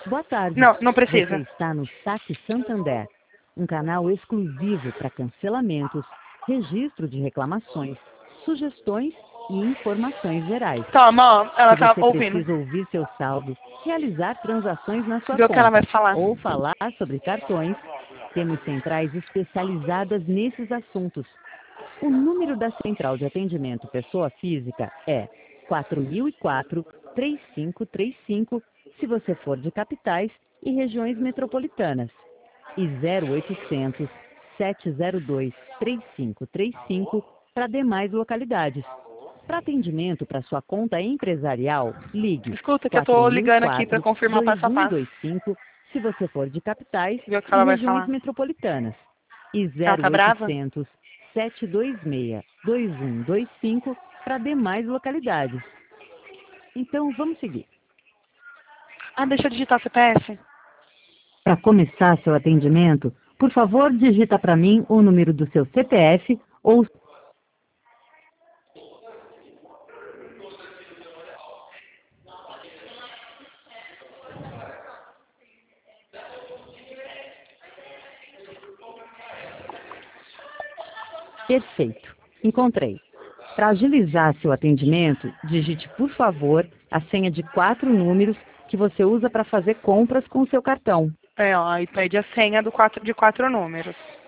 Boa tarde. Não, não Você precisa. está no Saque Santander, um canal exclusivo para cancelamentos, registro de reclamações, sugestões e informações gerais. Toma, ó, ela Se tá você ouvindo. precisa ouvir seu saldo, realizar transações na sua Vê o que ela conta vai falar. ou falar sobre cartões, temos centrais especializadas nesses assuntos. O número da Central de Atendimento Pessoa Física é 4004-3535, se você for de capitais e regiões metropolitanas, e 0800-702-3535 para demais localidades. Para atendimento para sua conta empresarial, ligue Escuta que eu tô ligando aqui pra 4004 confirmar o passo a passo. 2125, se você for de capitais Vê o que e ela vai regiões falar. metropolitanas, e Ela tá brava? 0800 726-2125 para demais localidades. Então, vamos seguir. Ah, deixa eu digitar o CPF. Para começar seu atendimento, por favor, digita para mim o número do seu CPF ou... Perfeito. Encontrei. Para agilizar seu atendimento, digite, por favor, a senha de 4 números que você usa para fazer compras com o seu cartão. É, ó, e pede a senha de 4 números.